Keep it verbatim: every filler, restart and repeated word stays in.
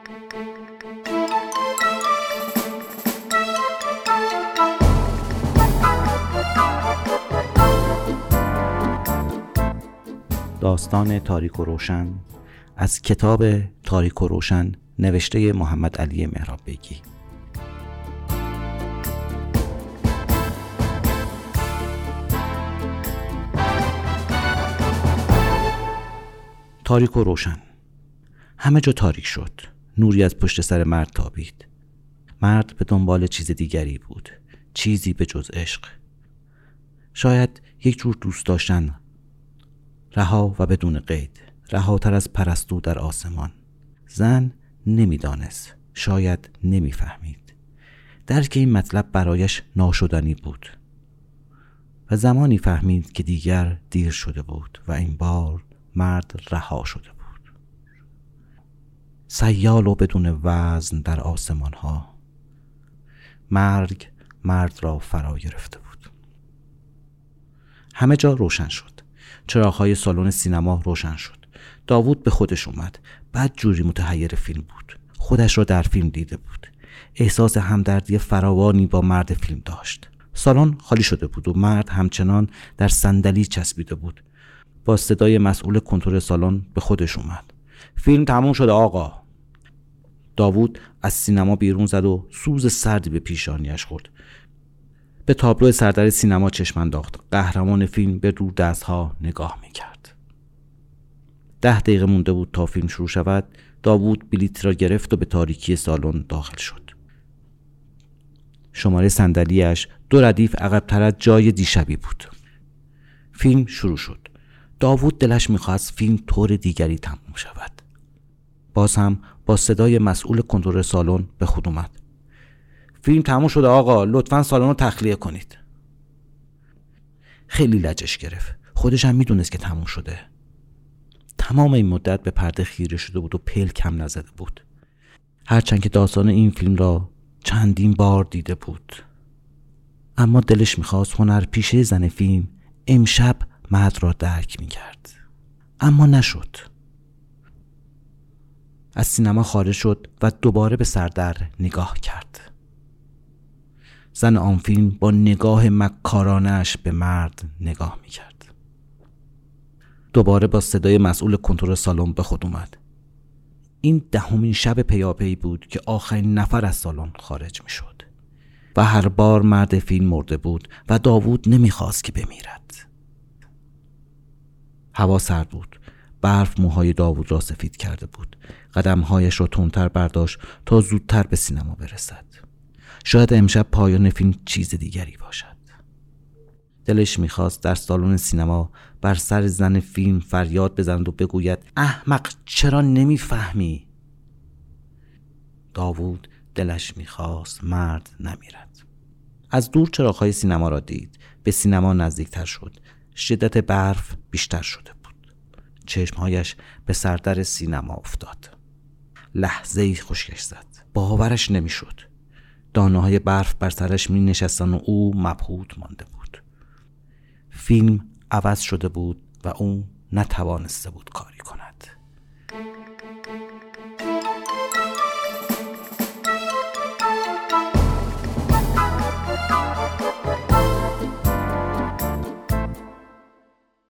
داستان تاریک و روشن از کتاب تاریک و روشن نوشته محمد علی مهراب بیگی. تاریک و روشن. همه جا تاریک شد. نوری از پشت سر مرد تابید. مرد به دنبال چیز دیگری بود، چیزی به جز عشق. شاید یک جور دوست داشتن، رها و بدون قید، رهاتر از پرستو در آسمان. زن نمیدانست، شاید نمیفهمید. درک این مطلب برایش ناشدنی بود و زمانی فهمید که دیگر دیر شده بود و این بار مرد رها شده بود. سیال و بدون وزن در آسمان ها. مرگ مرد را فرا گرفته بود. همه جا روشن شد. چراغ‌های سالن سینما روشن شد. داوود به خودش اومد. بعد جوری متحیر فیلم بود. خودش را در فیلم دیده بود. احساس همدردی فراوانی با مرد فیلم داشت. سالن خالی شده بود و مرد همچنان در صندلی چسبیده بود. با صدای مسئول کنترل سالن به خودش اومد. فیلم تموم شده آقا. داوود از سینما بیرون زد و سوز سردی به پیشانیش خورد. به تابلو سردر سینما چشم انداخت. قهرمان فیلم به دور دستها نگاه میکرد. ده دقیقه مونده بود تا فیلم شروع شود. داوود بلیط را گرفت و به تاریکی سالن داخل شد. شماره صندلیاش دو ردیف عقب‌تر از جای دیشبی بود. فیلم شروع شد. داوود دلش می‌خواست فیلم طور دیگری تموم شود. باز هم با صدای مسئول کنترل سالن به خود اومد. فیلم تموم شده آقا، لطفاً سالن رو تخلیه کنید. خیلی لجش گرفت. خودش هم میدونست که تموم شده. تمام این مدت به پرده خیره شده بود و پل کم نزده بود. هرچند که داستان این فیلم را چندین بار دیده بود، اما دلش میخواست هنرپیشه زن فیلم امشب مرد را درک میکرد. اما نشد. از سینما خارج شد و دوباره به سردر نگاه کرد. زن آن فیلم با نگاه مکارانش به مرد نگاه میکرد. دوباره با صدای مسئول کنترل سالن به خود اومد. این دهمین شب پیاپی بود که آخرین نفر از سالن خارج میشد و هر بار مرد فیلم مرده بود و داوود نمیخواست که بمیرد. هوا سرد بود. برف موهای داوود را سفید کرده بود. قدمهایش را تندتر برداشت تا زودتر به سینما برسد. شاید امشب پایان فیلم چیز دیگری باشد. دلش میخواست در سالن سینما بر سر زن فیلم فریاد بزند و بگوید احمق چرا نمیفهمی؟ داوود دلش میخواست مرد نمیرد. از دور چراغ‌های سینما را دید. به سینما نزدیکتر شد. شدت برف بیشتر شده بود. چشمهایش به سردر سینما افتاد. لحظه‌ای خشکش زد. باورش نمیشد. دانه‌های برف بر سرش می نشستن و او مبهوت مانده بود. فیلم عوض شده بود و او نتوانسته بود کاری